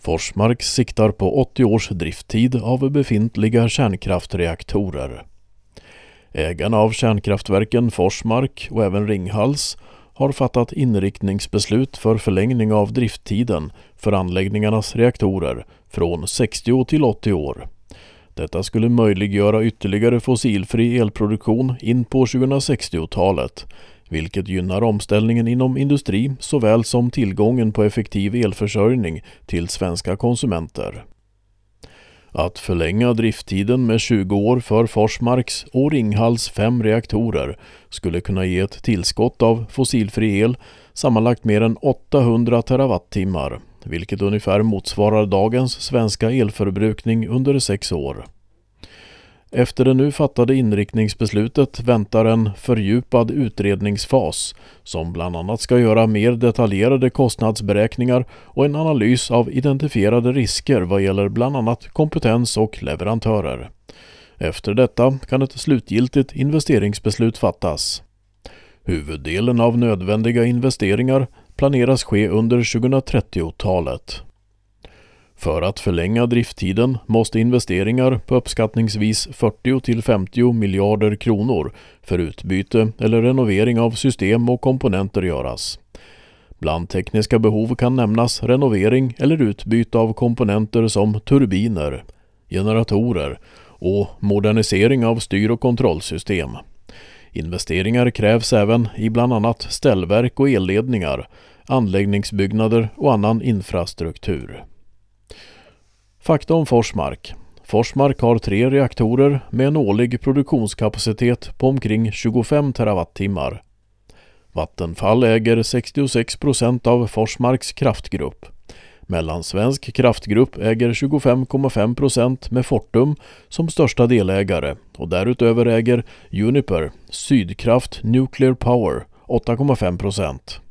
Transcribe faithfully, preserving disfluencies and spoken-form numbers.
Forsmark siktar på åttio års drifttid av befintliga kärnkraftreaktorer. Ägarna av kärnkraftverken Forsmark och även Ringhals har fattat inriktningsbeslut för förlängning av drifttiden för anläggningarnas reaktorer från sextio till åttio år. Detta skulle möjliggöra ytterligare fossilfri elproduktion in på tjugosextiotalet, vilket gynnar omställningen inom industri såväl som tillgången på effektiv elförsörjning till svenska konsumenter. Att förlänga drifttiden med tjugo år för Forsmarks och Ringhals fem reaktorer skulle kunna ge ett tillskott av fossilfri el sammanlagt mer än åttahundra terawattimmar, vilket ungefär motsvarar dagens svenska elförbrukning under sex år. Efter det nu fattade inriktningsbeslutet väntar en fördjupad utredningsfas som bland annat ska göra mer detaljerade kostnadsberäkningar och en analys av identifierade risker vad gäller bland annat kompetens och leverantörer. Efter detta kan ett slutgiltigt investeringsbeslut fattas. Huvuddelen av nödvändiga investeringar planeras ske under tjugotrettiotalet. För att förlänga drifttiden måste investeringar på uppskattningsvis fyrtio till femtio miljarder kronor för utbyte eller renovering av system och komponenter göras. Bland tekniska behov kan nämnas renovering eller utbyte av komponenter som turbiner, generatorer och modernisering av styr- och kontrollsystem. Investeringar krävs även i bland annat ställverk och elledningar, anläggningsbyggnader och annan infrastruktur. Fakta om Forsmark. Forsmark har tre reaktorer med en årlig produktionskapacitet på omkring tjugofem terawattimmar. Vattenfall äger sextiosex procent av Forsmarks kraftgrupp. Mellansvensk kraftgrupp äger tjugofem komma fem procent med Fortum som största delägare och därutöver äger Uniper, Sydkraft Nuclear Power åtta komma fem procent.